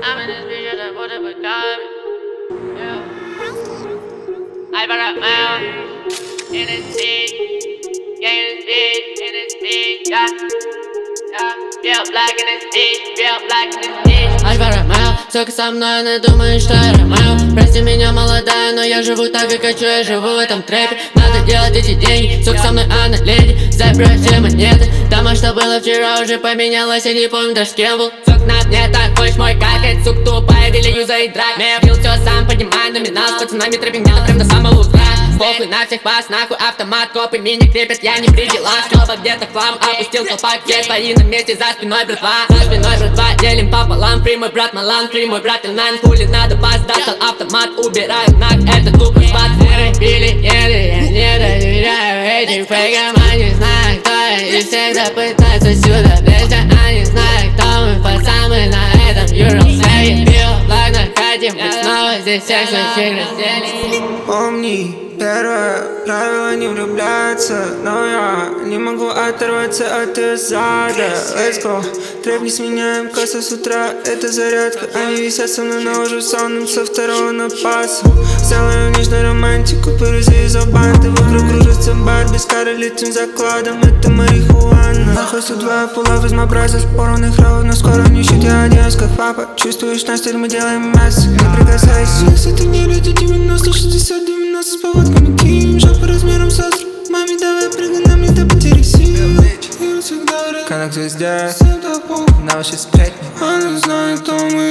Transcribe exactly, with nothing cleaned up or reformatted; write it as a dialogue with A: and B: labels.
A: I'm in this bitch, I put up a garbage. Yeah. I bought a mile in this bitch. Yeah, in this bitch, in this bitch, yeah. Yeah, yeah, black in this bitch, yeah, black in this bitch. Альфа Ромео, сука, со мной, она думает, что я Ромео. Прости меня, молодая, но я живу так, как хочу, я живу в этом трэпе. Надо делать эти деньги, сука, со мной, она леди. Забирай все монеты, дома, что было вчера, уже поменялось, я не помню даже с кем был. Сука, на мне так, хочешь мой какать, сука, тупая, били юза и драк. Меня пил все сам, поднимай номинал, с пацанами трэпингал, прям до самого утра. Похуй на всех вас, нахуй автомат, копы меня крепят, я не при делах. Клоба где-то хлам, опустил колпак, все твои на месте, за спиной братва. За спиной братва, делим пополам, фри мой брат Малан, фри мой брат Илнайн. Хули надо пас, достал автомат, убираю нах, это тупо спад. Мы пили, ели, я не доверяю этим фейкам. Они знают, кто я, и всегда пытаются сюда влезть. Они знают, кто мы, пацаны на этом Юрал Сэй. Пил, благ на хате, мы снова здесь всех своих разделим.
B: Помни, первое правило не влюбляться, но я не могу оторваться от ее зада. Let's go, трэп не сменяем, касса с утра, это зарядка. Они висят со мной на уже сонным со второго напаса. Сделаю нежную романтику, перези за банты. Вокруг кружится бар, без кары летим закладом, это марихуана. Нахуй судьба, пулов из мабраза, спорных ровно, скоро не щит, я оденусь как папа. Чувствуешь наш стиль, мы делаем мясо, не прикасайся. Если ты не люди девяносто, шестьдесят, девяносто с поводками ким. Жопа размером с остров, маме давай прыгай на мне до потери сил. Я всегда рад, как звезда, на ваши сплетни. Она знает, кто мы.